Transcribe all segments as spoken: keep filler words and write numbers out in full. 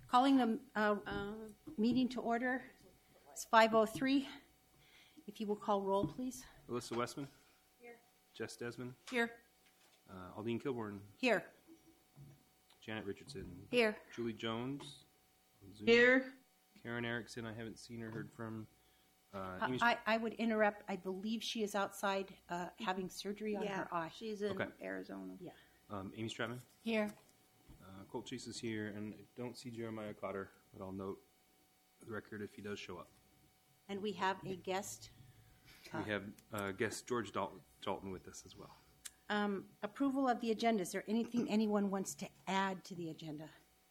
Calling the uh, uh, meeting to order. It's five oh three. If you will call roll, please. Alyssa Westman. Here. Jess Desmond. Here. Uh, Aldine Kilborn. Here. Janet Richardson. Here. Julie Jones. Zoom. Here. Karen Erickson. I haven't seen or heard from. Uh, Uh, I, I would interrupt. I believe she is outside uh, having surgery on Yeah, her eye. she's in Okay. Arizona. Yeah. um, Amy Stratman. Here. Uh, Colt Chase is here, and I don't see Jeremiah Cotter, but I'll note the record if he does show up. And we have a guest. We have uh, guest George Dalton, Dalton with us as well. Um, approval of the agenda. Is there anything anyone wants to add to the agenda?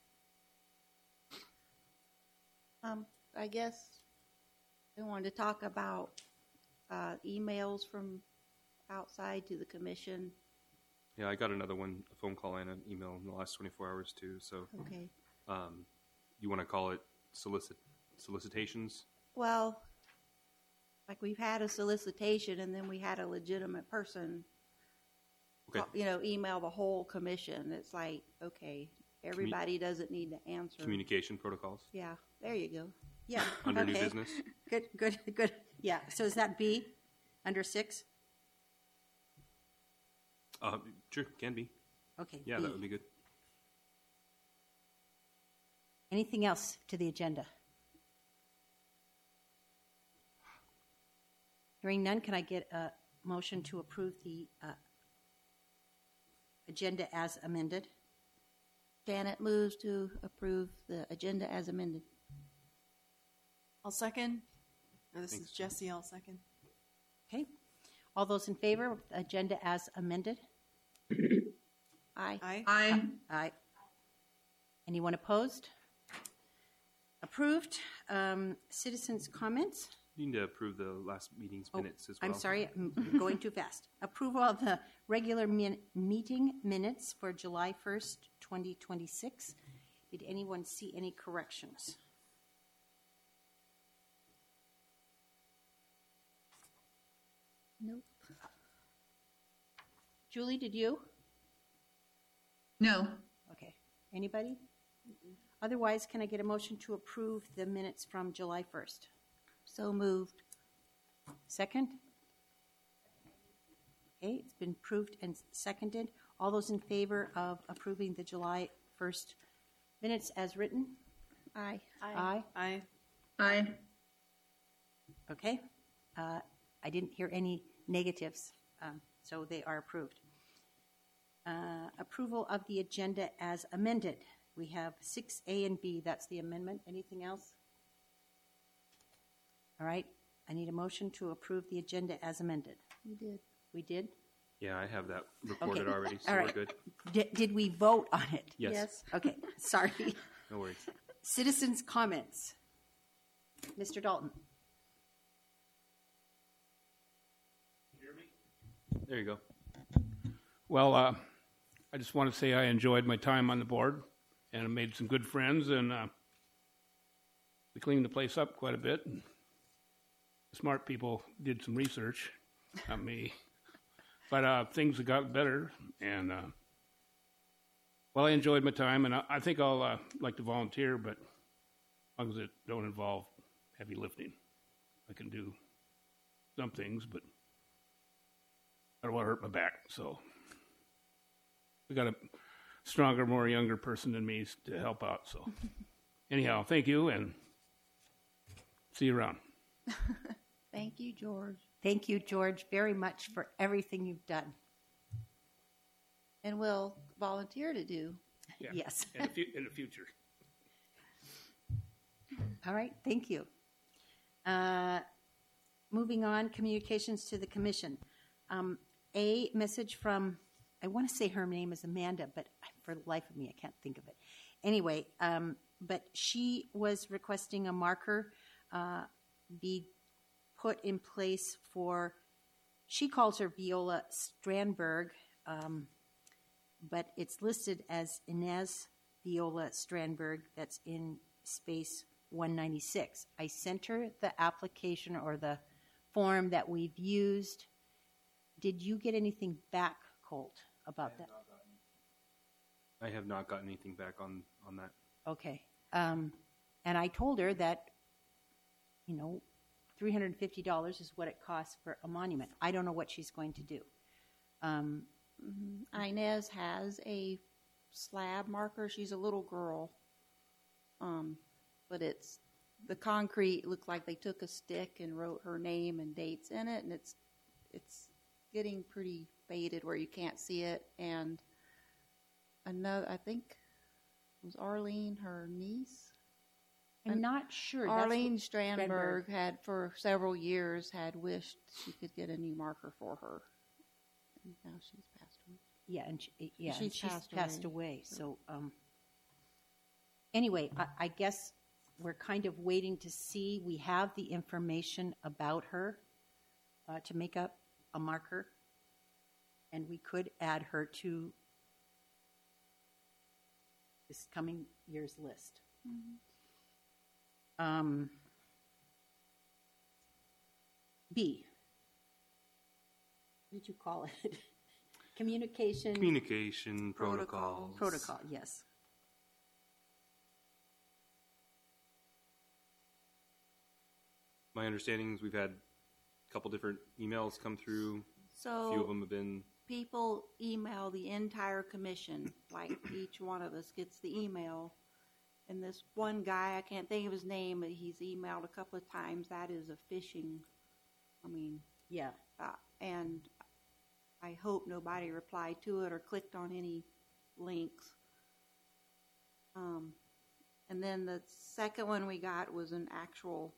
Um, I guess I wanted to talk about uh, emails from outside to the commission. Yeah, I got another one, a phone call and an email in the last twenty-four hours too. So, Okay. um, you want to call it solicit solicitations? Well, like we've had a solicitation, and then we had a legitimate person, Okay. you know, email the whole commission. It's like, okay, everybody doesn't need to answer. Communication protocols Yeah, there you go. Yeah. under new okay. business. Good, good, good. Yeah. So is that B under six? Uh, sure, can be. Okay. Yeah, B. that would be good. Anything else to the agenda? Hearing none, can I get a motion to approve the uh, agenda as amended? Janet moves to approve the agenda as amended. I'll second. Or this Thanks. is Jesse. I'll second. Okay. All those in favor of the agenda as amended? Aye. Aye. Aye. Aye. Anyone opposed? Approved. Um, citizens' comments? You need to approve the last meeting's Oh, minutes as well. I'm sorry, I'm going too fast. Approval of the regular min- meeting minutes for July first, twenty twenty-six. Did anyone see any corrections? Nope. Julie, did you? No. Okay. Anybody? Otherwise, can I get a motion to approve the minutes from July first? So moved. Second? Okay, it's been approved and seconded. All those in favor of approving the July first minutes as written? Aye. Aye. Aye. Aye. Okay. Uh, I didn't hear any negatives, um, so they are approved. Uh, approval of the agenda as amended. We have six A and B. That's the amendment. Anything else? All right. I need a motion to approve the agenda as amended. You did. We did? Yeah, I have that recorded Okay. already, so All we're right. good. Did, did we vote on it? Yes. Yes. Okay. Sorry. No worries. Citizens' comments. Mister Dalton. There you go. Well, uh, I just want to say I enjoyed my time on the board, and I made some good friends, and uh, we cleaned the place up quite a bit. Smart people did some research, not me. But uh, things have got better, and uh, well, I enjoyed my time, and I, I think I'll uh, like to volunteer, but as long as it don't involve heavy lifting, I can do some things, but I don't want to hurt my back, so we got a stronger, more younger person than me to help out. So anyhow, thank you, and see you around. Thank you, George. Thank you, George, very much for everything you've done. And we'll volunteer to do. Yeah, Yes. in the, fu- in the future. All right, thank you. Uh, moving on, communications to the commission. Um, a message from, I want to say her name is Amanda, but for the life of me, I can't think of it. Anyway, um, but she was requesting a marker uh, be put in place for, she calls her Viola Strandberg, um, but it's listed as Inez Viola Strandberg. That's in space one ninety-six. I sent her the application or the form that we've used. Did you get anything back, Colt, about that? I have not gotten anything back on, on that. Okay. Um, and I told her that, you know, three hundred fifty dollars is what it costs for a monument. I don't know what she's going to do. Um, Mm-hmm. Inez has a slab marker. She's a little girl. Um, but it's, the concrete looked like they took a stick and wrote her name and dates in it, and it's it's getting pretty faded where you can't see it. And another, I think, it was Arlene, her niece. I'm And not sure. That's Arlene what- Strandberg had, for several years, had wished she could get a new marker for her. And now she's passed away. Yeah, and she, yeah, and She's she's passed passed away. away. So, um, anyway, I, I guess we're kind of waiting to see. We have the information about her uh, to make up a marker, and we could add her to this coming year's list. Um, B. What did you call it? Communication Communication Protocols. protocols. protocol. Yes. My understanding is we've had a couple different emails come through. A few of So them have been people email the entire commission, like each one of us gets the email. And this one guy, I can't think of his name, but he's emailed a couple of times. That is a phishing, I mean, Yeah. uh, and I hope nobody replied to it or clicked on any links. Um, and then the second one we got was an actual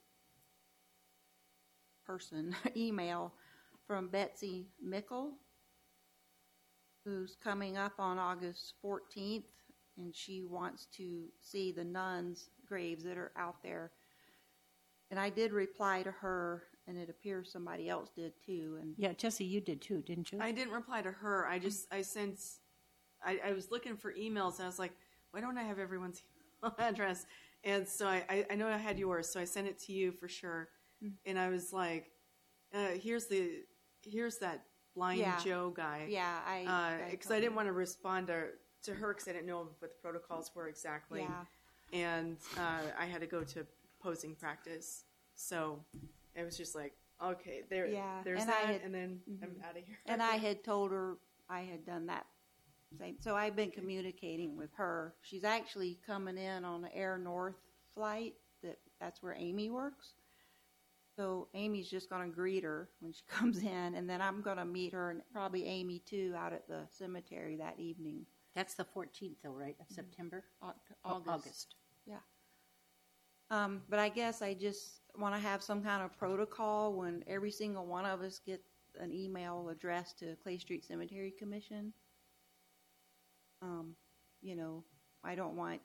person email from Betsy Mickle, who's coming up on August fourteenth, and she wants to see the nuns' graves that are out there. And I did reply to her, and it appears somebody else did too. And Yeah, Jesse, you did too, didn't you? I didn't reply to her. I just I sent. I, I was looking for emails and I was like, why don't I have everyone's email address? And so I, I, I know I had yours, so I sent it to you for sure. Mm. And I was like, uh, here's the here's that blind Yeah. Joe guy. yeah, I Because I didn't want to respond to to her because I didn't know what the protocols were exactly. Yeah, And uh, I had to go to posing practice, so it was just like, okay, there, Yeah, there's and I that, had- and then mhm. I'm out of here. and I had told her I had done that same. So I've been communicating with her. She's actually coming in on the Air North flight. That that's where Amy works. So Amy's just going to greet her when she comes in, and then I'm going to meet her and probably Amy too out at the cemetery that evening. That's the fourteenth, though, right, of September? Au- Oh, August. August. Um, but I guess I just want to have some kind of protocol when every single one of us get an email addressed to Clay Street Cemetery Commission. Um, you know, I don't want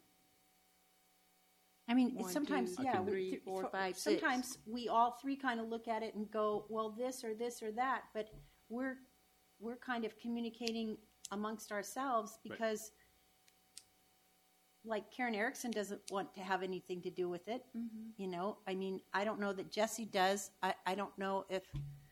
I mean, it's One, sometimes, two, yeah. we- three, th- four, for- five, six. Sometimes we all three kind of look at it and go, well, this or this or that, but we're we're kind of communicating amongst ourselves Right. because, like Karen Erickson doesn't want to have anything to do with it. Mm-hmm. You know, I mean, I don't know that Jesse does. I, I don't know if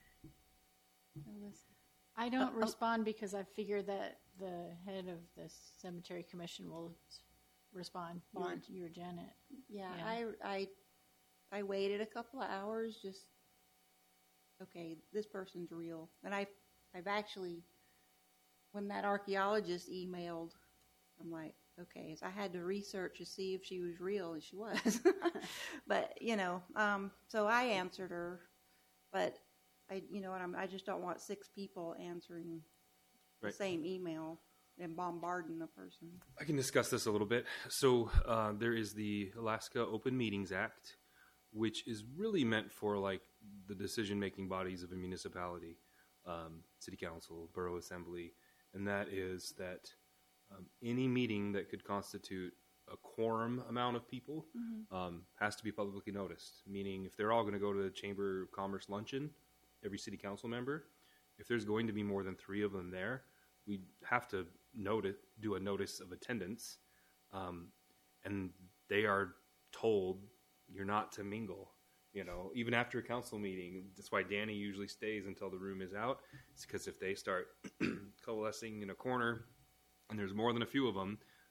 I don't Uh, uh, respond because I figure that the head of the cemetery commission will s- respond. You're, Bond. you're Janet. Yeah, Yeah. I, I, I waited a couple of hours. Just okay, this person's real, and I, I've actually, when that archaeologist emailed, I'm like, okay, so I had to research to see if she was real, and she was. But you know, um, so I answered her, but I, you know what, I'm, I just don't want six people answering Right. the same email and bombarding the person. I can discuss this a little bit. So uh, there is the Alaska Open Meetings Act, which is really meant for like the decision-making bodies of a municipality, um, city council, borough assembly, and that is that um, any meeting that could constitute a quorum amount of people um, has to be publicly noticed. Meaning, if they're all going to go to the Chamber of Commerce luncheon, every city council member, if there's going to be more than three of them there, we have to notice, do a notice of attendance, um, and they are told you're not to mingle. You know, even after a council meeting, that's why Danny usually stays until the room is out. It's because if they start coalescing in a corner, and there's more than a few of them,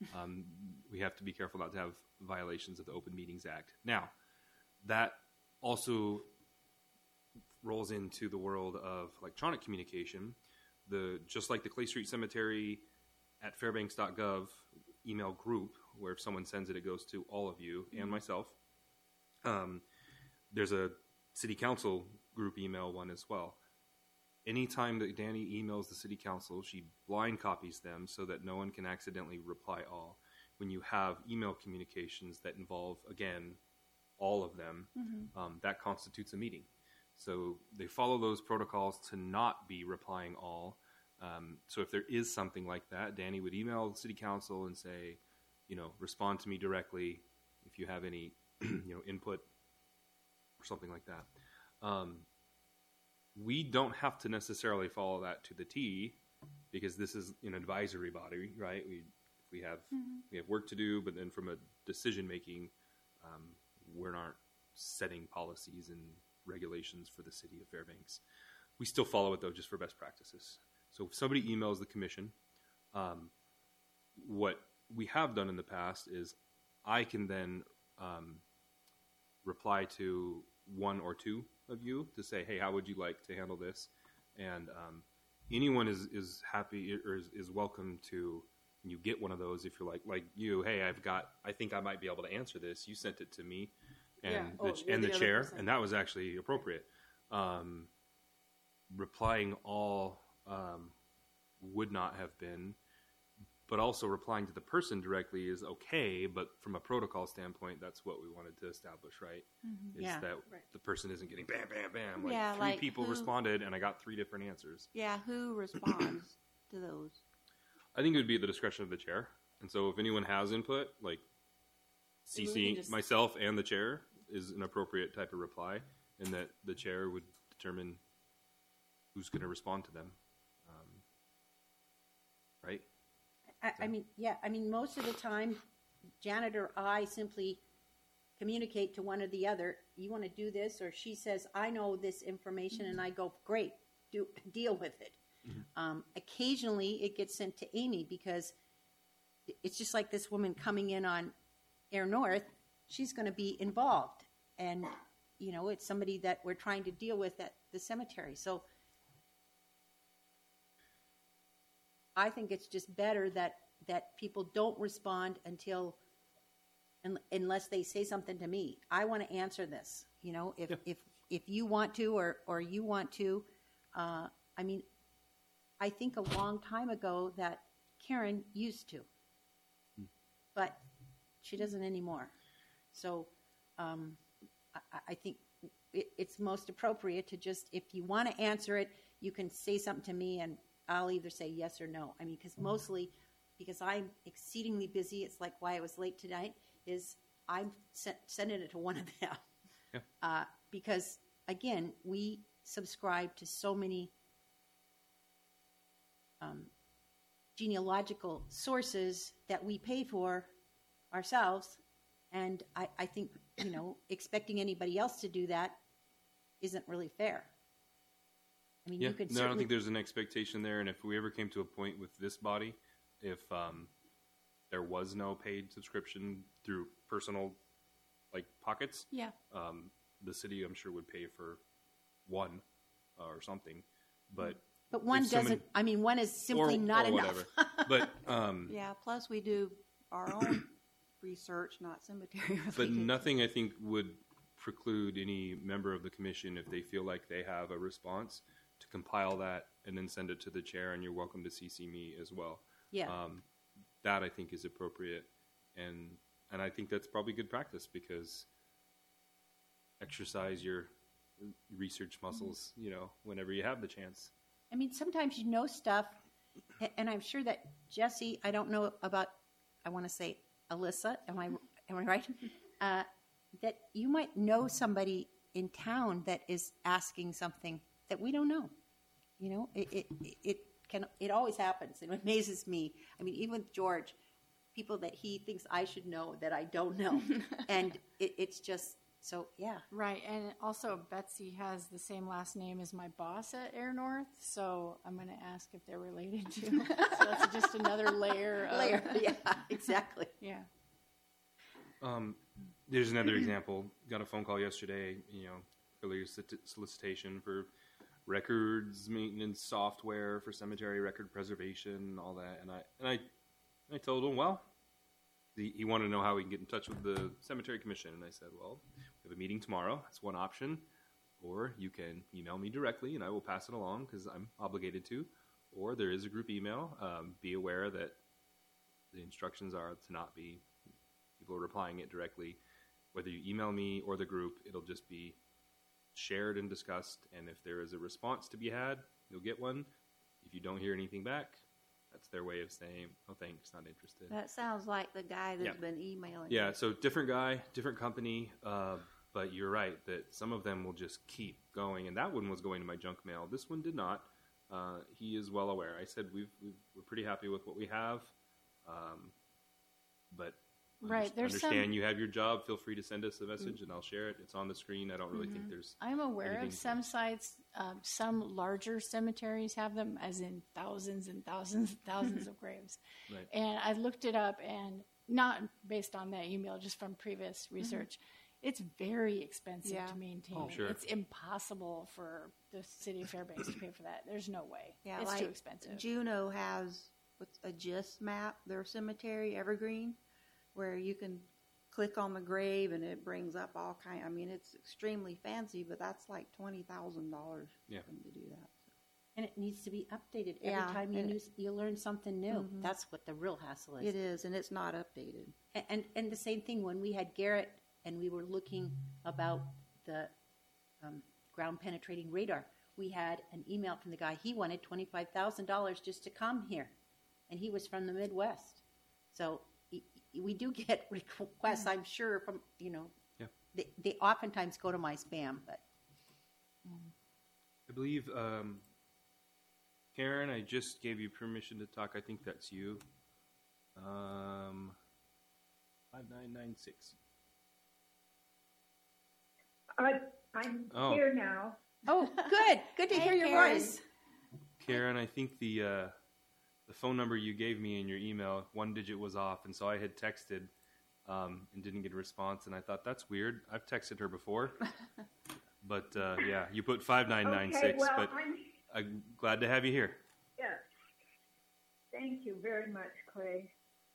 Um, we have to be careful not to have violations of the Open Meetings Act. Now, that also rolls into the world of electronic communication. The just like the Clay Street Cemetery at fairbanks dot gov email group, where if someone sends it, it goes to all of you and myself. Um, there's a city council group email one as well. Anytime that Danny emails the city council, she blind copies them so that no one can accidentally reply all. When you have email communications that involve, again, all of them, mm-hmm. um, that constitutes a meeting. So they follow those protocols to not be replying all. Um, so if there is something like that, Danny would email the city council and say, you know, respond to me directly if you have any, you know, input or something like that. Um, we don't have to necessarily follow that to the T, because this is an advisory body, right? We we have mm-hmm. we have work to do, but then from a decision making, um, we aren't setting policies and regulations for the city of Fairbanks. We still follow it though, just for best practices. So if somebody emails the commission, um, what we have done in the past is I can then um, reply to one or two of you to say, hey, how would you like to handle this? And um, anyone is, is happy or is, is welcome to, when you get one of those, if you're like, like you, hey, I've got, I think I might be able to answer this. You sent it to me and yeah. the, oh, and the, the chair, person. and that was actually appropriate. Um, replying all um, would not have been, but also replying to the person directly is okay, but from a protocol standpoint, that's what we wanted to establish, right? Mm-hmm. Is Yeah. that Right. the person isn't getting bam, bam, bam. Like Yeah, three like people who- responded and I got three different answers. Yeah, who responds to those? I think it would be at the discretion of the chair. And so if anyone has input, like Maybe we C C can just- myself and the chair is an appropriate type of reply, and that the chair would determine who's going to respond to them. Um, right? I, I mean, yeah, I mean, most of the time, Janet or I simply communicate to one or the other, you want to do this, or she says, I know this information, and I go, great, do deal with it. Mm-hmm. Um, occasionally, it gets sent to Amy, because it's just like this woman coming in on Air North, she's going to be involved. And, you know, it's somebody that we're trying to deal with at the cemetery. So I think it's just better that, that people don't respond until, un, unless they say something to me. I want to answer this. You know, if, Yeah. if, if you want to, or, or you want to, uh, I mean, I think a long time ago that Karen used to, hmm. but she doesn't anymore. So um, I, I think it, it's most appropriate to just, if you want to answer it, you can say something to me and I'll either say yes or no. I mean, because mostly, because I'm exceedingly busy, it's like why I was late tonight, is I'm sent, sending it to one of them. Yeah. Uh, because, again, we subscribe to so many um, genealogical sources that we pay for ourselves, and I, I think, you know, expecting anybody else to do that isn't really fair. I mean, Yeah, you could no, I certainly... don't think there's an expectation there. And if we ever came to a point with this body, if um, there was no paid subscription through personal, like, pockets, Yeah. um, the city, I'm sure, would pay for one uh, or something. But But one if someone- doesn't, I mean, one is simply or, not or enough. whatever. But um, Yeah, plus we do our own research, not cemetery. but nothing, I think, would preclude any member of the commission, if they feel like they have a response, to compile that and then send it to the chair, and you're welcome to C C me as well. Yeah. Um, that, I think, is appropriate, and and I think that's probably good practice, because exercise your research muscles, you know, whenever you have the chance. I mean, sometimes you know stuff, a- and I'm sure that Jesse, I don't know about, I want to say Alyssa, am I, am I right? Uh, that you might know somebody in town that is asking something that we don't know. You know, it, it, it can, it always happens. It amazes me. I mean, even with George, people that he thinks I should know that I don't know. And it, it's just, So, yeah. Right, and also Betsy has the same last name as my boss at Air North, so I'm going to ask if they're related too. So that's just another layer of... Layer, yeah, exactly. Yeah. Um, there's another example. Got a phone call yesterday, you know, earlier solicitation for records maintenance software for cemetery record preservation, all that. And I and I, I told him, well, the, he wanted to know how we can get in touch with the cemetery commission. And I said, well, we have a meeting tomorrow. That's one option. Or you can email me directly, and I will pass it along because I'm obligated to. Or there is a group email. Um, be aware that the instructions are to not be people replying it directly. Whether you email me or the group, it'll just be shared and discussed. And if there is a response to be had, you'll get one. If you don't hear anything back, that's their way of saying, oh, thanks, not interested. That sounds like the guy that's Yeah. been emailing. Yeah, you. so different guy, different company, uh, but you're right that some of them will just keep going. And that one was going to my junk mail. This one did not. Uh, he is well aware. I said we've, we've, we're pretty happy with what we have, um, but Right, underst- there's understand some- you have your job. Feel free to send us a message, and I'll share it. It's on the screen. I don't really think there's. I'm aware anything of to- some sites, um, some larger cemeteries have them, as in thousands and thousands and thousands of graves. Right. And I looked it up, and not based on that email, just from previous research, it's very expensive Yeah. to maintain. Oh, sure. It's impossible for the city of Fairbanks to pay for that. There's no way. Yeah, it's like too expensive. Juneau has what's a GIS map, their cemetery, Evergreen, where you can click on the grave and it brings up all kind. I mean, it's extremely fancy, but that's like twenty thousand dollars Yeah. for them to do that. And it needs to be updated every Yeah, time you, and- new, you learn something new. That's what the real hassle is. It is, and it's not updated. And, and and the same thing when we had Garrett and we were looking about the um, ground penetrating radar. We had an email from the guy. He wanted twenty five thousand dollars just to come here, and he was from the Midwest. So y- y- we do get requests, I'm sure, from you know. Yeah. They, they oftentimes go to my spam, but I believe, um, Karen, I just gave you permission to talk. I think that's you. Um, five nine nine six. I, I'm Oh. here now. oh, good, good to Hey, hear your Karen. voice. Karen, I think the uh, the phone number you gave me in your email, one digit was off, and so I had texted um, and didn't get a response, and I thought that's weird. I've texted her before, but uh, yeah, you put five nine nine Okay, six. well, But I'm, I'm glad to have you here. yes. Thank you very much, Clay.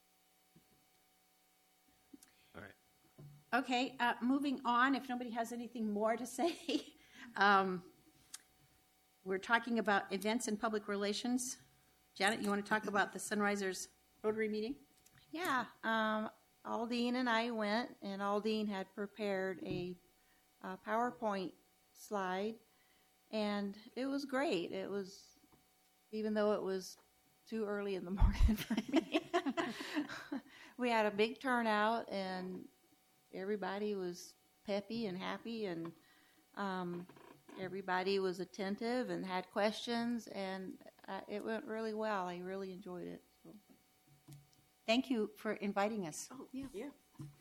All right. Okay, uh, moving on, if nobody has anything more to say, um, we're talking about events and public relations. Janet, you want to talk about the Sunrisers Rotary meeting? Yeah, um, Aldine and I went, and Aldine had prepared a, uh PowerPoint slide, and it was great. It was, even though it was too early in the morning for me, we had a big turnout, and everybody was peppy and happy, and um, everybody was attentive and had questions, and uh, it went really well. I really enjoyed it. So. Thank you for inviting us. Oh, yeah. Yeah.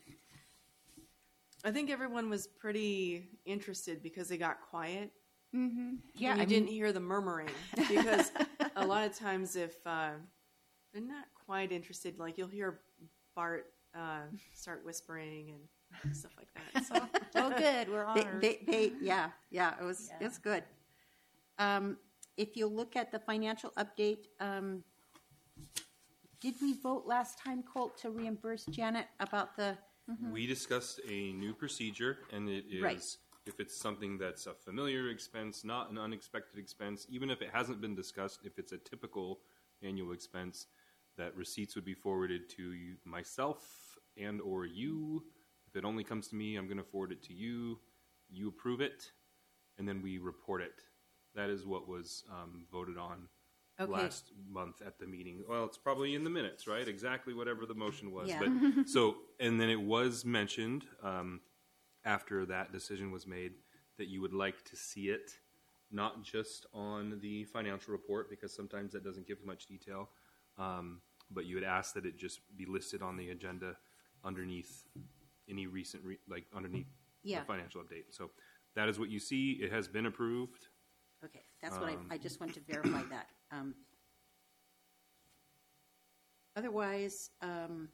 I think everyone was pretty interested because they got quiet. Mm-hmm. Yeah, and you I didn't mean, hear the murmuring because a lot of times if uh, they're not quite interested, like you'll hear Bart uh, start whispering and stuff like that. So. Oh, good. We're they, honored. they, they, yeah, yeah, it was, Yeah. it's good. Um, if you look at the financial update, um, did we vote last time, Colt, to reimburse Janet about the? We discussed a new procedure, and it is Right. if it's something that's a familiar expense, not an unexpected expense, even if it hasn't been discussed, if it's a typical annual expense, that receipts would be forwarded to you, myself and or you. If it only comes to me, I'm going to forward it to you. You approve it, and then we report it. That is what was um, voted on Okay. last month at the meeting. Well, it's probably in the minutes, right? Exactly whatever the motion was. Yeah. But so, and then it was mentioned um, after that decision was made that you would like to see it, not just on the financial report, because sometimes that doesn't give much detail, um, but you had asked that it just be listed on the agenda underneath any recent, re- like underneath Yeah. the financial update. So that is what you see. It has been approved. Okay, that's what Um, I, I just want to verify that. Um, otherwise, um,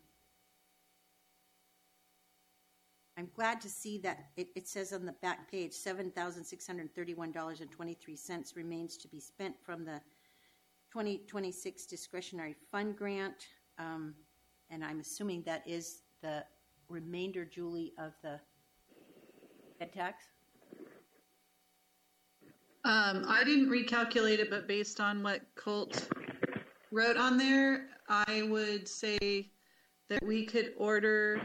I'm glad to see that it, it says on the back page, seven thousand six hundred thirty-one dollars and twenty-three cents remains to be spent from the twenty twenty-six discretionary fund grant. Um, and I'm assuming that is the remainder, Julie, of the ed tax? Um, I didn't recalculate it, but based on what Colt wrote on there, I would say that we could order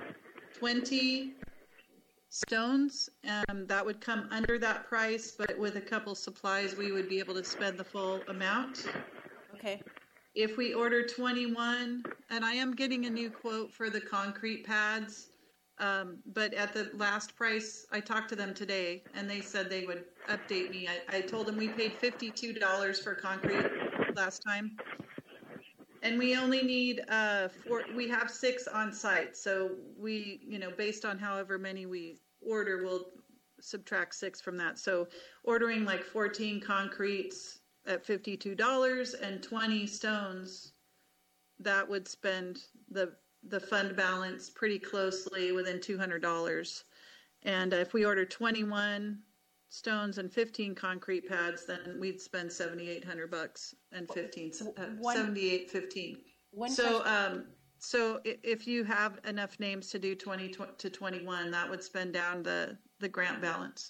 twenty stones. Um, that would come under that price, but with a couple supplies, we would be able to spend the full amount. Okay. If we order twenty-one, and I am getting a new quote for the concrete pads, um, but at the last price, I talked to them today, and they said they would update me. I, I told them we paid fifty-two dollars for concrete last time. And we only need, uh, four, we have six on site. So we, you know, based on however many we order, we'll subtract six from that. So ordering like fourteen concretes at fifty-two dollars and twenty stones, that would spend the, the fund balance pretty closely within two hundred dollars. And if we order twenty-one stones and fifteen concrete pads, then we'd spend seventy-eight hundred bucks and fifteen, uh, One- seventy-eight fifteen. One So, question- um, so i- if you have enough names to do twenty to twenty-one, that would spend down the, the grant balance.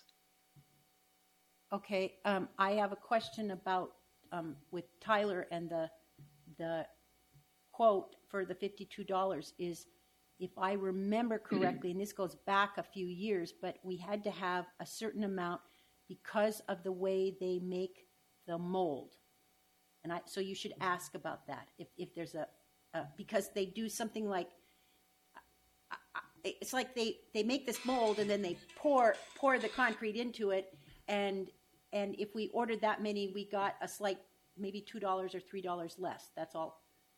Okay, um, I have a question about, um, with Tyler and the, the quote for the fifty-two dollars is, if I remember correctly, and this goes back a few years, but we had to have a certain amount because of the way they make the mold. And I, so you should ask about that. If, if there's a, uh, because they do something like, I- I- it's like they, they make this mold and then they pour, pour the concrete into it. And, and if we ordered that many, we got a slight, maybe two dollars or three dollars less. That's all.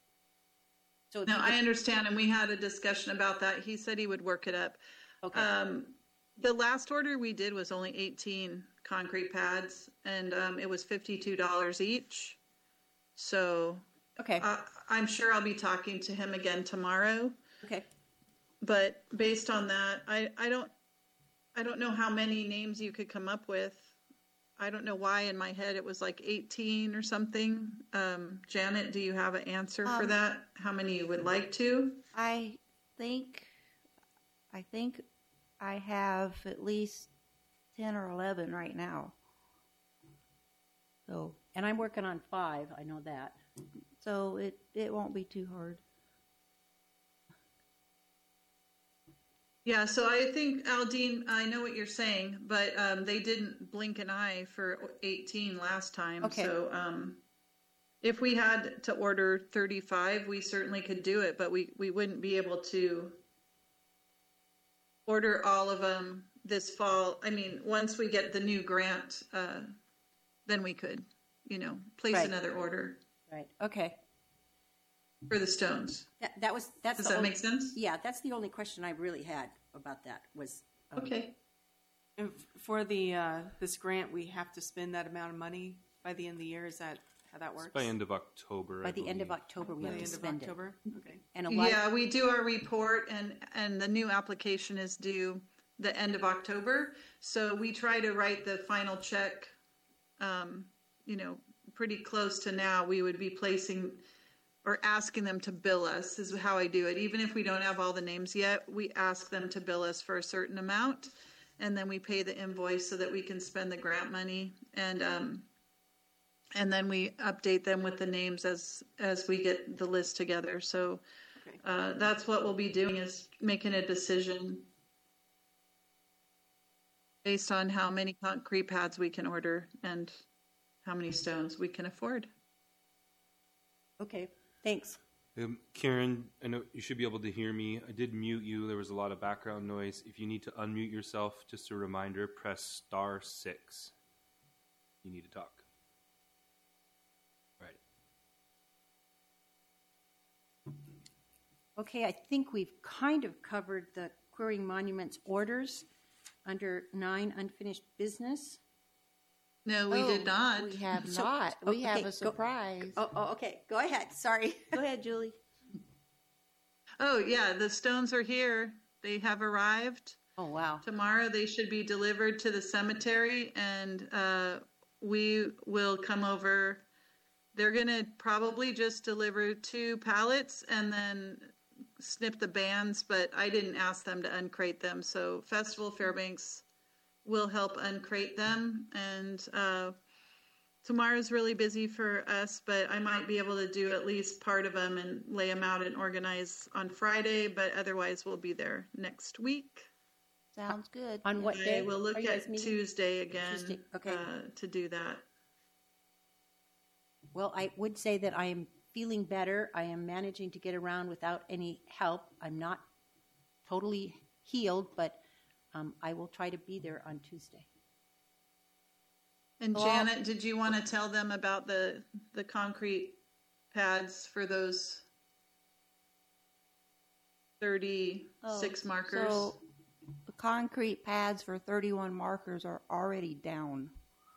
So if No, you- I understand, and we had a discussion about that. He said he would work it up. Okay. Um, the last order we did was only eighteen concrete pads, and um, it was fifty-two dollars each. So Okay. uh, I'm sure I'll be talking to him again tomorrow. Okay. But based on that, I, I don't I don't know how many names you could come up with. I don't know why in my head it was like eighteen or something. Um, Janet, do you have an answer for Um, that? How many you would like to? I think, I think I have at least ten or eleven right now. So, And I'm working on five. I know that. so it, it won't be too hard. Yeah, so I think, Aldine, I know what you're saying, but um, they didn't blink an eye for eighteen last time. Okay. So um, if we had to order thirty-five, we certainly could do it, but we, we wouldn't be able to order all of them this fall. I mean, once we get the new grant, uh, then we could, you know, place Right. another order Right. Okay. for the stones. That, that was that's Does the that only, make sense? Yeah, that's the only question I really had about that was um, Okay. And f- for the uh, this grant, we have to spend that amount of money by the end of the year. Is that how that works? By end of October. by I the end of believe. October we By have the to end of spend it. October. Okay. And a lot. Yeah, we do our report, and and the new application is due the end of October. So we try to write the final check, um, you know, pretty close to now. We would be placing or asking them to bill us is how I do it. Even if we don't have all the names yet, we ask them to bill us for a certain amount, and then we pay the invoice so that we can spend the grant money, and um, and then we update them with the names as as we get the list together. So Okay. uh, that's what we'll be doing, is making a decision based on how many concrete pads we can order and how many stones we can afford. Okay. Thanks. Um, Karen, I know you should be able to hear me. I did mute you. There was a lot of background noise. If you need to unmute yourself, just a reminder, press star six. You need to talk. All right. Okay, I think we've kind of covered the Querying Monuments orders. Under nine, unfinished business. No, we Oh, did not. We have So- not. oh, We have okay, go- a surprise. Oh, oh, okay. Go ahead. Sorry. Go ahead, Julie. Oh, yeah, the stones are here. They have arrived. Oh, wow. Tomorrow they should be delivered to the cemetery, and uh, we will come over. They're going to probably just deliver two pallets and then snip the bands, but I didn't ask them to uncrate them. So Festival Fairbanks will help uncrate them. And uh, tomorrow's really busy for us, but I might be able to do at least part of them and lay them out and organize on Friday, but otherwise we'll be there next week. Sounds good. On what day? I will look are you guys at meeting? Tuesday again Tuesday, okay. uh, to do that. Well, I would say that I am feeling better. I am managing to get around without any help. I'm not totally healed, but um, I will try to be there on Tuesday. And Well, Janet, did you want to tell them about the the concrete pads for those thirty-six Oh, markers? So the concrete pads for thirty-one markers are already down.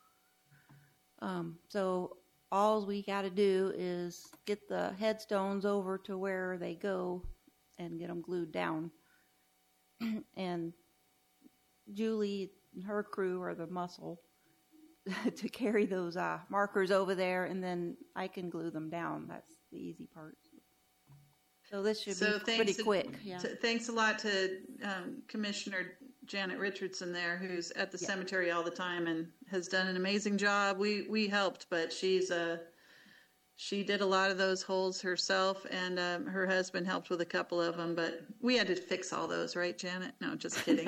Um, so all we got to do is get the headstones over to where they go and get them glued down. And Julie and her crew are the muscle to carry those uh, markers over there, and then I can glue them down. That's the easy part. So this should So be thanks pretty to- quick. Yeah. to- thanks a lot to um, Commissioner Janet Richardson there, who's at the Yeah. cemetery all the time and has done an amazing job. We we helped, but she's a she did a lot of those holes herself, and um, her husband helped with a couple of them. But we had to fix all those, right, Janet? No, just kidding.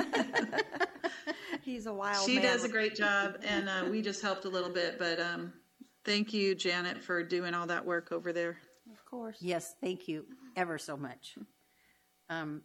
He's a wild She man. does a great job, and uh, we just helped a little bit. But um, thank you, Janet, for doing all that work over there. Of course. Yes, thank you ever so much. Um,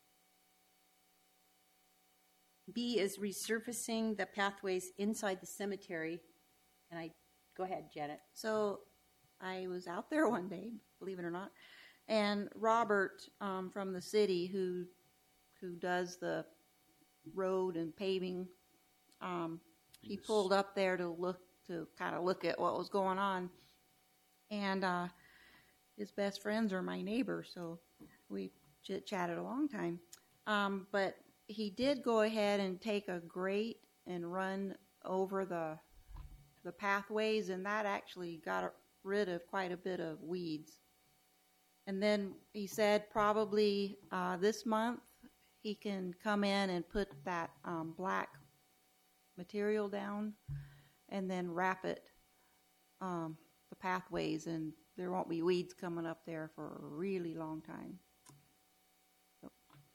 B is resurfacing the pathways inside the cemetery. And I, go ahead, Janet. So I was out there one day, believe it or not, and Robert um, from the city who who does the road and paving, um, he Yes. pulled up there to look to kind of look at what was going on, and uh, his best friends are my neighbors, so we chit chatted a long time. Um, but he did go ahead and take a grate and run over the the pathways, and that actually got rid of quite a bit of weeds. And then he said probably uh, this month he can come in and put that um, black material down and then wrap it, um, the pathways, and there won't be weeds coming up there for a really long time. So,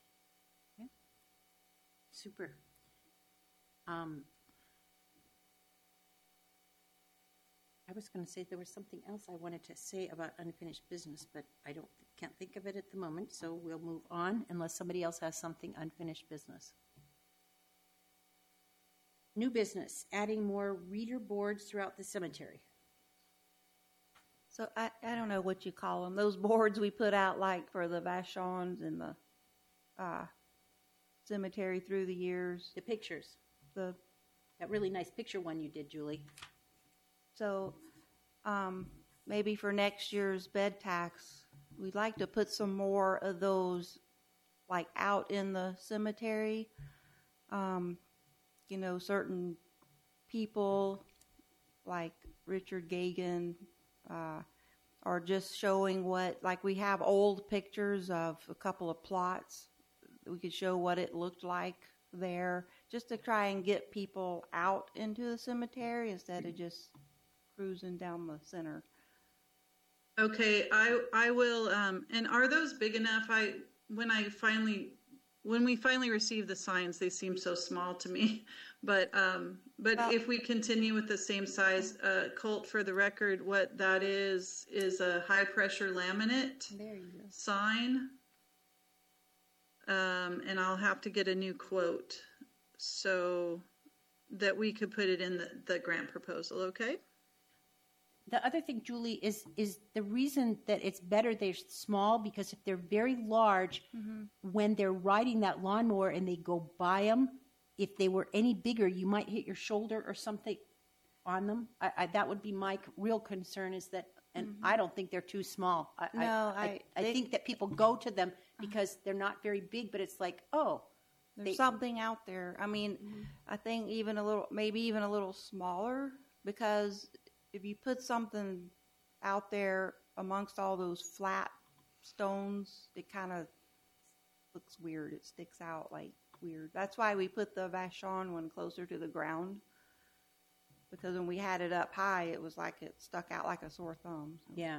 Super. Um, I was going to say there was something else I wanted to say about unfinished business, but I don't can't think of it at the moment, so we'll move on unless somebody else has something unfinished business. New business, adding more reader boards throughout the cemetery. so I, I don't know what you call them. Those boards we put out like for the Vachons and the uh, cemetery through the years. The pictures, The that really nice picture one you did, Julie. So um, maybe for next year's bed tax, we'd like to put some more of those like out in the cemetery. Um, you know, certain people like Richard Gagan uh, are just showing what, like we have old pictures of a couple of plots. We could show what it looked like there just to try and get people out into the cemetery instead of just cruising down the center. Okay, I I will. Um, and are those big enough? I when I finally when we finally receive the signs, they seem so small to me. But um, but Well- if we continue with the same size, uh, Colt, for the record, what that is is a high pressure laminate There you go. sign. Um, and I'll have to get a new quote so that we could put it in the, the grant proposal. Okay. The other thing, Julie, is is the reason that it's better they're small, because if they're very large, when they're riding that lawnmower and they go by them, if they were any bigger, you might hit your shoulder or something on them. I, I, that would be my c- real concern is that, and I don't think they're too small. I, No, I, I- I, I they- think that people go to them because they're not very big, but it's like, oh, There's They- something out there. I mean, I think even a little, maybe even a little smaller, because if you put something out there amongst all those flat stones, it kind of looks weird. It sticks out like weird. That's why we put the Vashon one closer to the ground, because when we had it up high, it was like it stuck out like a sore thumb. So. yeah.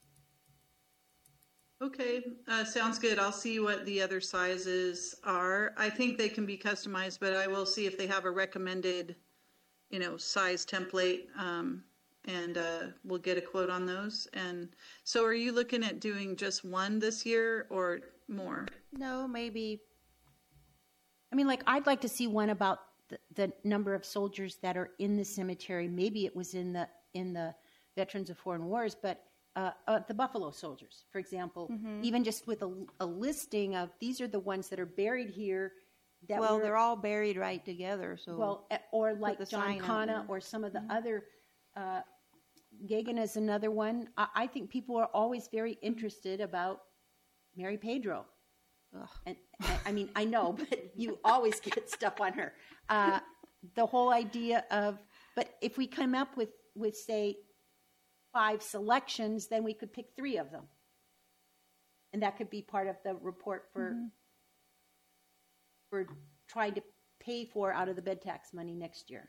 Okay, uh, sounds good. I'll see what the other sizes are. I think they can be customized, but I will see if they have a recommended, you know, size template, um, and uh, we'll get a quote on those. And so, are you looking at doing just one this year or more? No, maybe I mean, like, I'd like to see one about the, the number of soldiers that are in the cemetery. Maybe it was in the in the Veterans of Foreign Wars, but uh, uh, the Buffalo Soldiers, for example, even just with a, a listing of these are the ones that are buried here. That well, were, they're all buried right together. So well, eh, or like the John sign out Cana there. or some of the other. Uh, Gagan is another one. I, I think people are always very interested about Mary Pedro. Ugh. And I- I mean, I know, but you always get stuff on her. Uh, the whole idea of, but if we come up with, with say, five selections, then we could pick three of them, and that could be part of the report for for trying to pay for out of the bed tax money next year.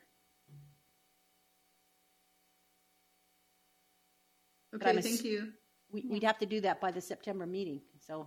But Okay, I'm ass- thank you. We, we'd have to do that by the September meeting. So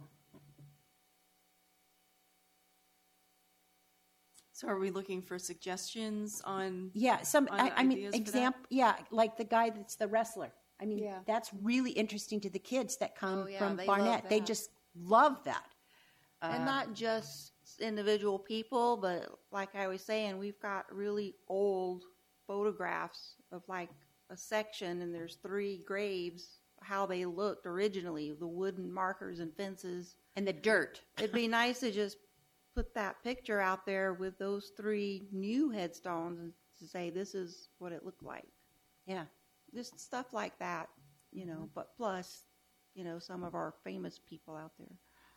So are we looking for suggestions on? yeah, some On I, the I mean ideas for that? example. Yeah, like the guy that's the wrestler. I mean, Yeah. that's really interesting to the kids that come Oh, yeah, from they love Barnett. They that. just love that. and Uh, not just individual people, but like I was saying, we've got really old photographs of like a section, and there's three graves, how they looked originally, the wooden markers and fences. and the dirt. It'd be nice to just put that picture out there with those three new headstones and to say this is what it looked like. Yeah. Just stuff like that, you know, but plus, you know, some of our famous people out there.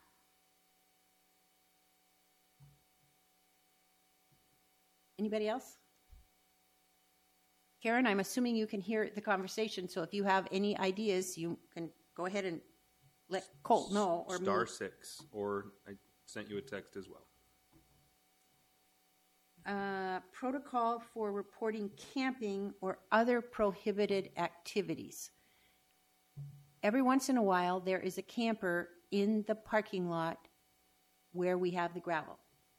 Anybody else? Karen, I'm assuming you can hear the conversation, so if you have any ideas, you can go ahead and let Colt know. Or Star me. six, or I sent you a text as well. Uh, protocol for reporting camping or other prohibited activities. Every once in a while, there is a camper in the parking lot where we have the gravel.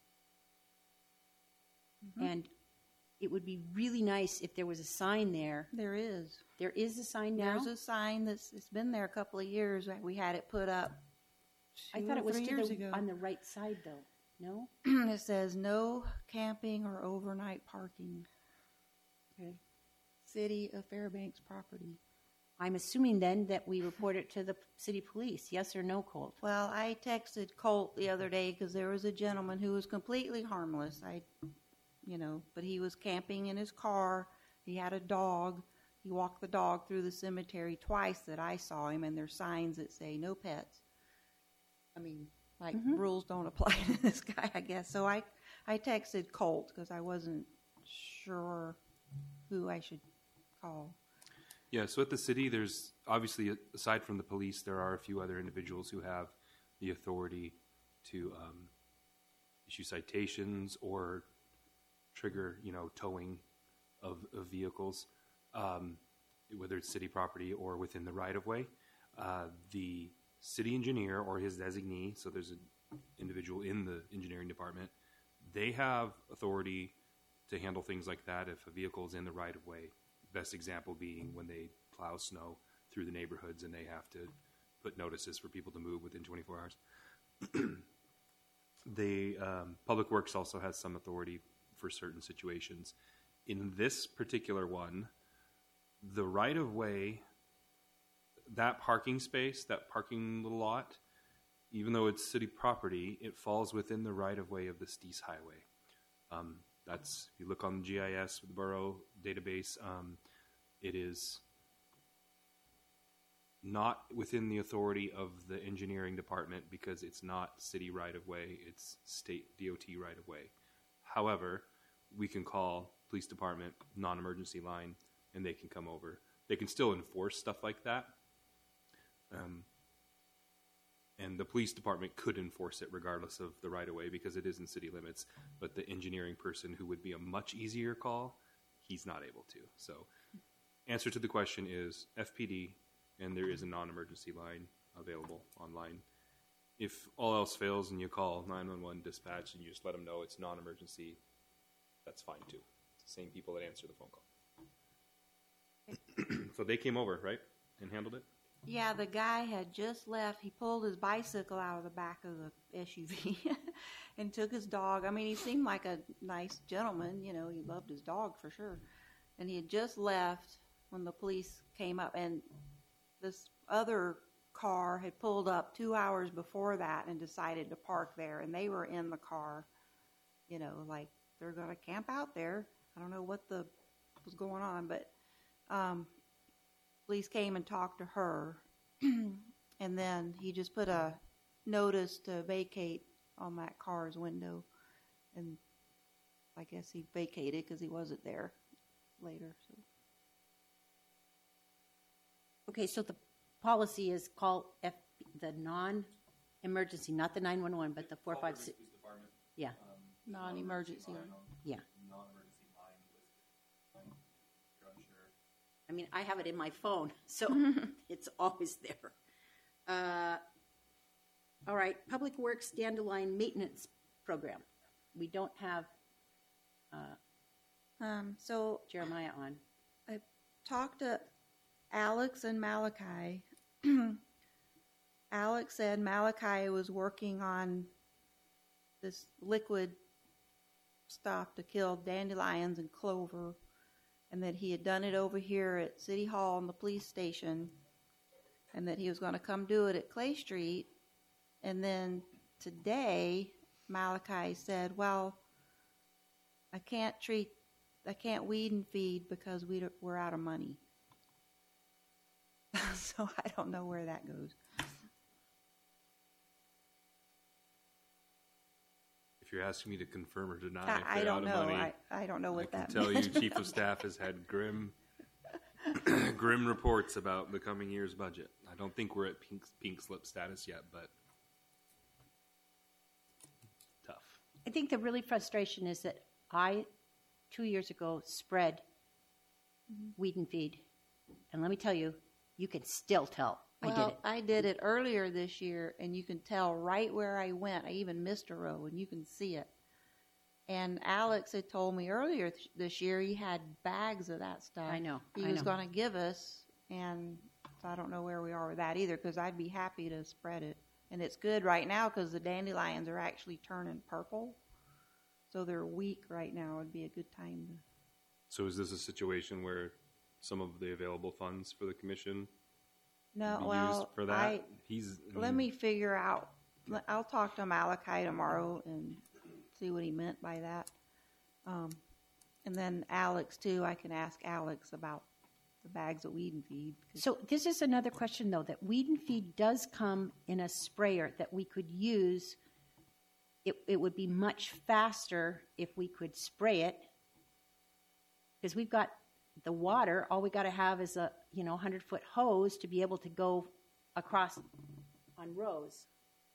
And it would be really nice if there was a sign there. There is. There is a sign now? There's a sign that's it's been there a couple of years. We had it put up. I two thought or it was three to years the, ago. on the right side, though. No? It says no camping or overnight parking. Okay. City of Fairbanks property. I'm assuming then that we report it to the city police. Yes or no, Colt? Well, I texted Colt the other day because there was a gentleman who was completely harmless. I, you know, but he was camping in his car. He had a dog. He walked the dog through the cemetery twice that I saw him, and there's signs that say no pets. I mean, like Mhm. rules don't apply to this guy, I guess. So I, I texted Colt because I wasn't sure who I should call. Yeah, so at the city, there's obviously, aside from the police, there are a few other individuals who have the authority to um, issue citations or trigger, you know, towing of, of vehicles, um, whether it's city property or within the right-of-way. Uh, the city engineer or his designee, so there's an individual in the engineering department, they have authority to handle things like that if a vehicle is in the right-of-way. Best example being when they plow snow through the neighborhoods and they have to put notices for people to move within twenty-four hours. The um, Public Works also has some authority for certain situations. In this particular one, the right-of-way, that parking space, that parking little lot, even though it's city property, it falls within the right-of-way of the Steese Highway. Um, That's, if you look on the G I S, the borough database, um, it is not within the authority of the engineering department because it's not city right-of-way, it's state D O T right-of-way. However, we can call police department non-emergency line and they can come over. They can still enforce stuff like that. Um, and the police department could enforce it regardless of the right-of-way because it is in city limits. But the engineering person, who would be a much easier call, he's not able to. So answer to the question is F P D, and there is a non-emergency line available online. If all else fails and you call nine one one dispatch and you just let them know it's non-emergency, that's fine too. It's the same people that answer the phone call. So they came over, right, and handled it? Yeah, the guy had just left. He pulled his bicycle out of the back of the S U V and took his dog. I mean, he seemed like a nice gentleman. You know, he loved his dog for sure. And he had just left when the police came up. And this other car had pulled up two hours before that and decided to park there. And they were in the car, you know, like they're going to camp out there. I don't know what the was going on, but um, police came and talked to her. And then he just put a notice to vacate on that car's window. And I guess he vacated because he wasn't there later. So. Okay, so the policy is call F, the non-emergency, not the nine one one, but the four five six. Yeah. Um, Non-emergency. Yeah. Non-emergency line listed. You're unsure. I mean, I have it in my phone, so it's always there. Uh, all right, Public Works Dandelion Maintenance Program. We don't have uh, Um, so Jeremiah on. I talked to Alex and Malachi. Alex said Malachi was working on this liquid stuff to kill dandelions and clover, and that he had done it over here at City Hall and the police station, and that he was going to come do it at Clay Street. And then today, Malachi said, well, I can't treat, I can't weed and feed because we, we're out of money. So I don't know where that goes. If you're asking me to confirm or deny, I, if I they're don't out of know. money, I, I don't know what I that can tell means. you, Chief of Staff has had grim, grim reports about the coming year's budget. I don't think we're at pink, pink slip status yet, but tough. I think the really frustration is that I, two years ago, spread Mm-hmm. weed and feed. And let me tell you, you can still tell I Well, did it. I did it earlier this year, and you can tell right where I went. I even missed a row, and you can see it. And Alex had told me earlier th- this year he had bags of that stuff. I know, He I was know. going to give us, and so I don't know where we are with that either, because I'd be happy to spread it. And it's good right now because the dandelions are actually turning purple, so they're weak right now. It'd be a good time to. So is this a situation where some of the available funds for the commission No, be well, used for that? I, He's I let mean, me figure out. let- I'll talk to Malachi tomorrow and see what he meant by that. Um, and then Alex too. I can ask Alex about the bags of weed and feed. 'cause- So this is another question, though, that weed and feed does come in a sprayer that we could use. It, it would be much faster if we could spray it, because we've got the water. All we got to have is a you know hundred foot hose to be able to go across on rows.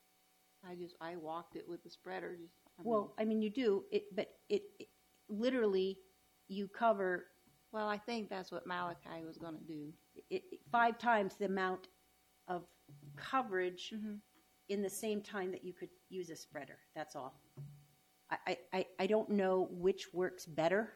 I just I walked it with the spreader. Just, I mean, Well, I mean, you do it, but it, it literally you cover well, I think that's what Malachi was going to do. it, it- five times the amount of coverage Mm-hmm. in the same time that you could use a spreader. That's all. I, I, I- I don't know which works better,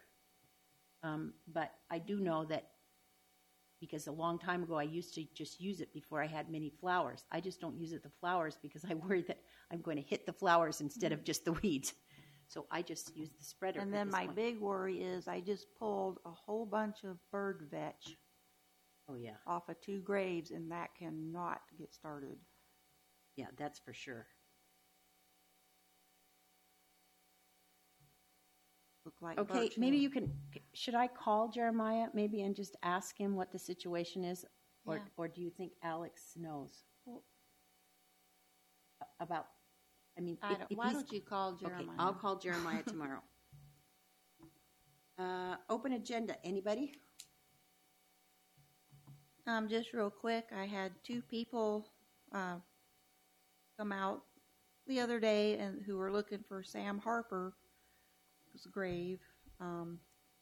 um, but I do know that because a long time ago I used to just use it before I had many flowers. I just don't use it the flowers because I worry that I'm going to hit the flowers instead of just the weeds. So I just use the spreader. And for then this my one. big worry is I just pulled a whole bunch of bird vetch Oh yeah, off of two graves, and that cannot get started. yeah, that's for sure. look like Okay, Birch maybe Hill. you can, should I call Jeremiah maybe and just ask him what the situation is? Or, Yeah. or do you think Alex knows A- about, I mean, I if- don't, if why he's- don't you call Okay, Jeremiah? I'll call Jeremiah tomorrow. Uh, open agenda, anybody? Um, just real quick, I had two people uh, come out the other day and who were looking for Sam Harper's grave, um,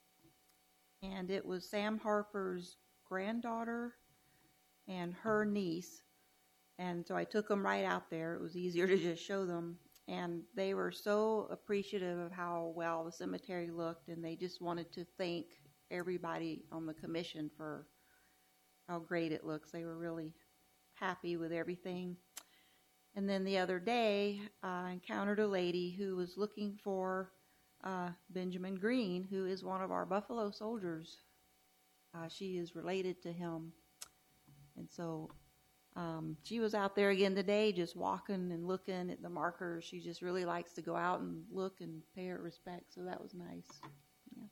and it was Sam Harper's granddaughter and her niece, and so I took them right out there. It was easier to just show them, and they were so appreciative of how well the cemetery looked, and they just wanted to thank everybody on the commission for how great it looks. They were really happy with everything. And then the other day, uh, I encountered a lady who was looking for uh, Benjamin Green, who is one of our Buffalo soldiers. Uh, she is related to him. And so um, she was out there again today just walking and looking at the markers. She just really likes to go out and look and pay her respect, so that was nice. Yeah.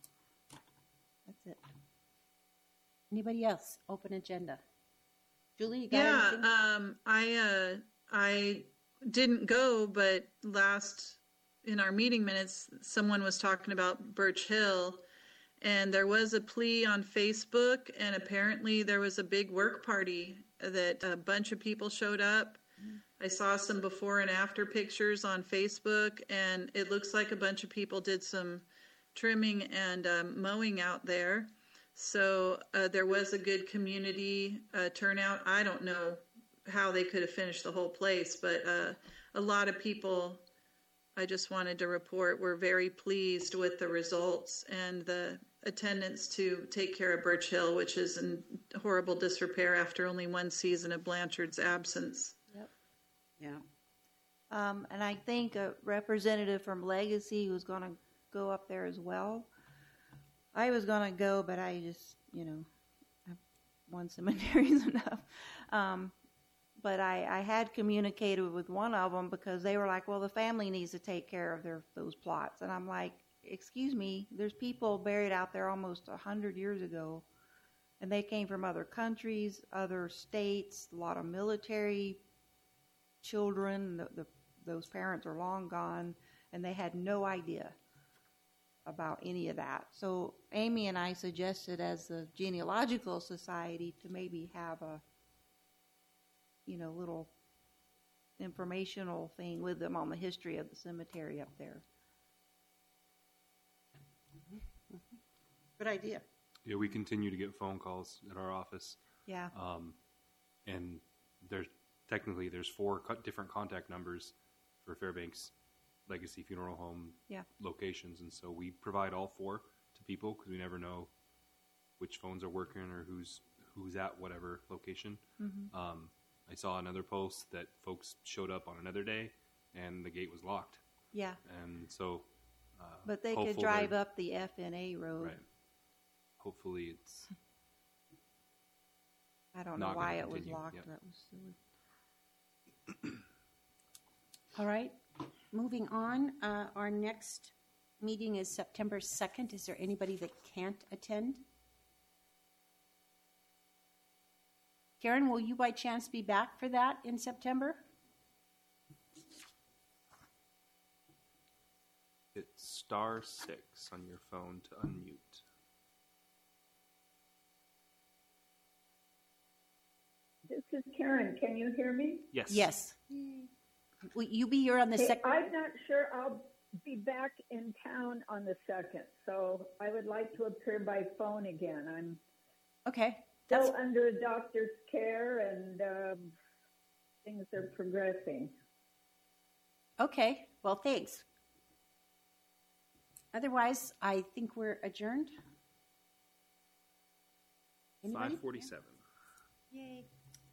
That's it. Anybody else? Open agenda. Julie, you got Yeah, anything? um, I uh, I didn't go, but last in our meeting minutes, someone was talking about Birch Hill, and there was a plea on Facebook, and apparently there was a big work party that a bunch of people showed up. I saw some before and after pictures on Facebook, and it looks like a bunch of people did some trimming and um, mowing out there. So uh, there was a good community uh, turnout. I don't know how they could have finished the whole place, but uh, a lot of people, I just wanted to report, were very pleased with the results and the attendance to take care of Birch Hill, which is in horrible disrepair after only one season of Blanchard's absence. Yep. Yeah. Um, and I think a representative from Legacy was going to go up there as well. I was going to go, but I just, you know, one cemetery is enough. Um, but I, I had communicated with one of them because they were like, well, the family needs to take care of their those plots. And I'm like, excuse me, there's people buried out there almost a hundred years ago. And they came from other countries, other states, a lot of military children. The, the, those parents are long gone, and they had no idea about any of that. So Amy and I suggested as the Genealogical Society to maybe have a, you know, little informational thing with them on the history of the cemetery up there. Good idea. Yeah, we continue to get phone calls at our office, Yeah. um, and there's technically there's four co- different contact numbers for Fairbanks Legacy Funeral Home Yeah. locations, and so we provide all four to people because we never know which phones are working or who's who's at whatever location. Mm-hmm. Um, I saw another post that folks showed up on another day and the gate was locked, Yeah. and so. Uh, But they could hopeful drive they're- up the F N A road. Right. Hopefully, it's I don't Not know why gonna it was continue, locked. yep. That was silly. All right. Moving on, uh, our next meeting is September second. Is there anybody that can't attend? Karen, will you by chance be back for that in September? it's star six on your phone to unmute. This is Karen. Can you hear me? Yes. Yes. Will you be here on the Hey, second? I'm not sure I'll be back in town on the second, so I would like to appear by phone again. I'm Okay. That's, still under a doctor's care, and um, things are progressing. okay. Well, thanks. Otherwise, I think we're adjourned. Anybody? Five forty-seven. Yay.